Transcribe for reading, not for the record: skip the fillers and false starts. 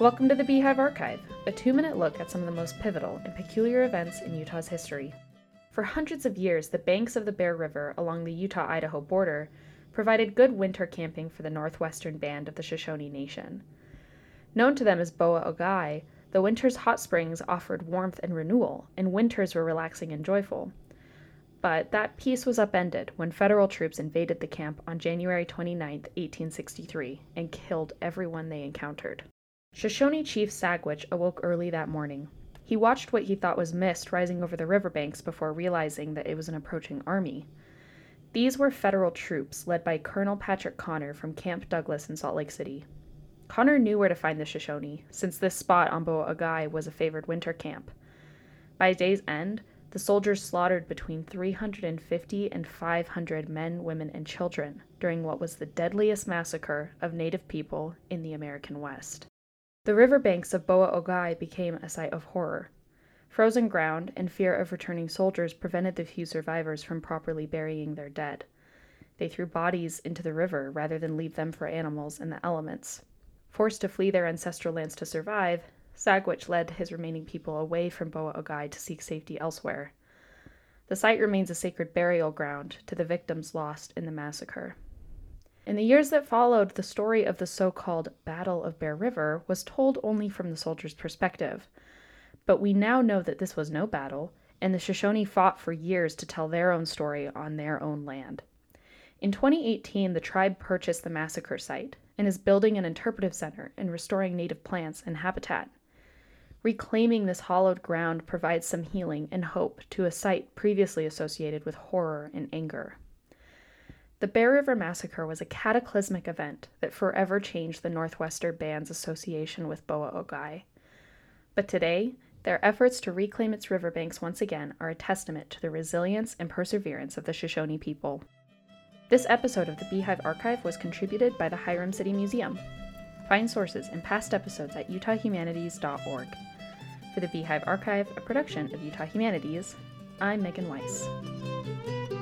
Welcome to the Beehive Archive, a 2-minute look at some of the most pivotal and peculiar events in Utah's history. For hundreds of years, the banks of the Bear River along the Utah-Idaho border provided good winter camping for the northwestern band of the Shoshone Nation. Known to them as Boa Ogai, the winter's hot springs offered warmth and renewal, and winters were relaxing and joyful. But that peace was upended when federal troops invaded the camp on January 29, 1863, and killed everyone they encountered. Shoshone Chief Sagwitch awoke early that morning. He watched what he thought was mist rising over the riverbanks before realizing that it was an approaching army. These were federal troops led by Colonel Patrick Connor from Camp Douglas in Salt Lake City. Connor knew where to find the Shoshone, since this spot on Boa Ogai was a favored winter camp. By day's end, the soldiers slaughtered between 350 and 500 men, women, and children during what was the deadliest massacre of Native people in the American West. The riverbanks of Boa Ogai became a sight of horror. Frozen ground and fear of returning soldiers prevented the few survivors from properly burying their dead. They threw bodies into the river rather than leave them for animals and the elements. Forced to flee their ancestral lands to survive, Sagwitch led his remaining people away from Boa Ogai to seek safety elsewhere. The site remains a sacred burial ground to the victims lost in the massacre. In the years that followed, the story of the so-called Battle of Bear River was told only from the soldiers' perspective. But we now know that this was no battle, and the Shoshone fought for years to tell their own story on their own land. In 2018, the tribe purchased the massacre site and is building an interpretive center and restoring native plants and habitat. Reclaiming this hallowed ground provides some healing and hope to a site previously associated with horror and anger. The Bear River Massacre was a cataclysmic event that forever changed the Northwestern Band's association with Boa Ogai. But today, their efforts to reclaim its riverbanks once again are a testament to the resilience and perseverance of the Shoshone people. This episode of the Beehive Archive was contributed by the Hiram City Museum. Find sources and past episodes at utahhumanities.org. For the Beehive Archive, a production of Utah Humanities, I'm Megan Weiss.